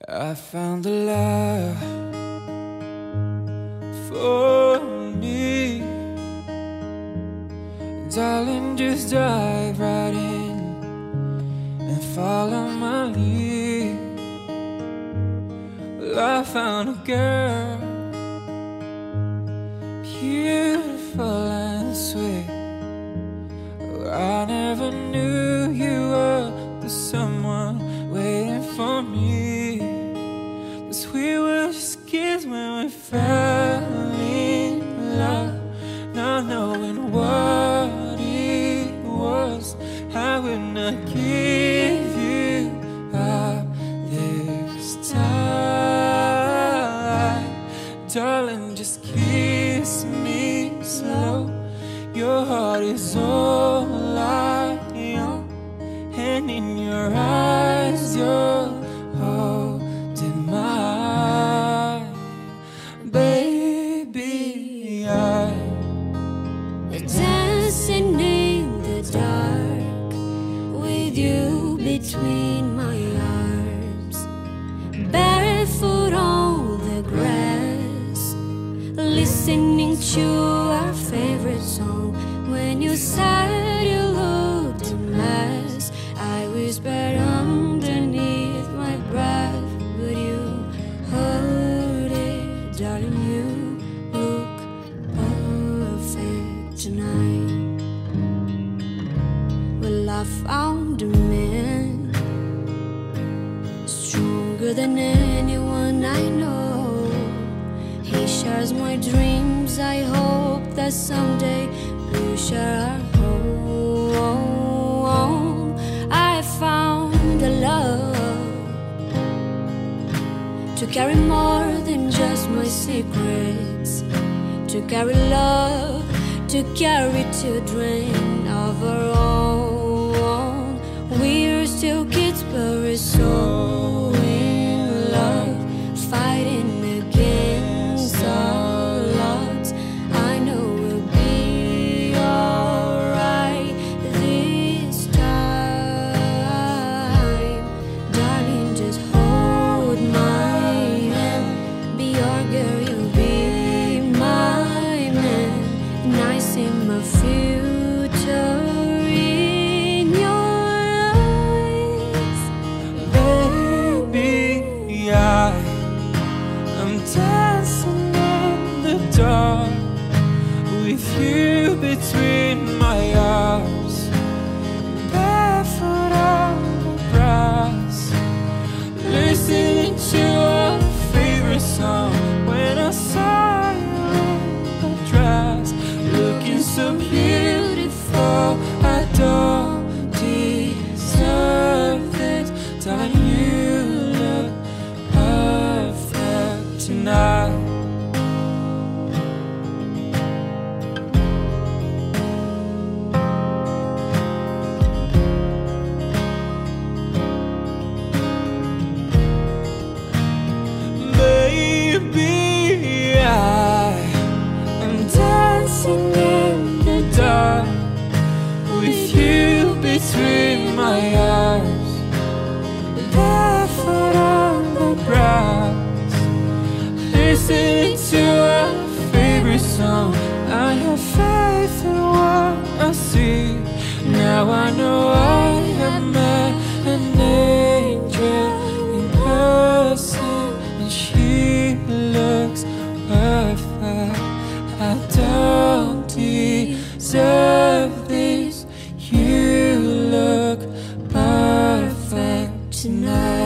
I found the love for me. Darling, just dive right in and follow my lead. Well, I found a girl, beautiful and sweet. Oh, I never knew you were the someone waiting for me. 'Cause we were just kids when we fell in love, not knowing what it was. I will not give you up this time. Darling, just kiss me slow. Your heart is all I know, and in your eyes you're holding mine. Baby, we're dancing in the dark with you between my arms, barefoot on the grass, listening to our favorite song. When you said you looked a mess, I whispered underneath my breath, but you heard it. Darling, you look perfect tonight. Well, I found a man stronger than anyone I know. He shares my dreams. I hope that someday we'll share our home. I found a love to carry more than just my secrets, to carry love, to carry children of our own. We're still kids, but we're so in love, fighting against all odds. I know we'll be alright this time. Darling, just hold my hand, be your girl, you'll be my man, and I see my future in your eyes. baby, I'm dancing in the dark with you between my arms, barefoot on the grass, listening to our favorite song. When I saw you in the dress, looking so beautiful, I don't deserve this. Darling, you look perfect tonight. Baby, I'm dancing in the dark with you between my arms, barefoot on the grass, listening to our favorite song. I have faith in what I see. Now I know I have met an angel in person, and she looks perfect. I don't deserve this. You look perfect tonight.